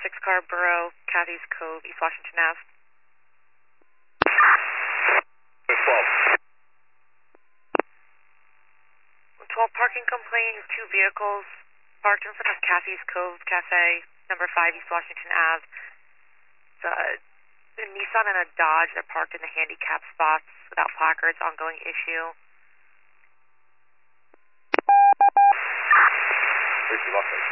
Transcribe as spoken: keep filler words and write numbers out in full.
six car Burrow, Cathy's Cove, East Washington Ave. twelve. twelve parking complaint, two vehicles parked in front of Cathy's Cove Cafe, number five East Washington Ave. It's a, a Nissan and a Dodge that parked in the handicap spots without placards, ongoing issue. Where's your locker?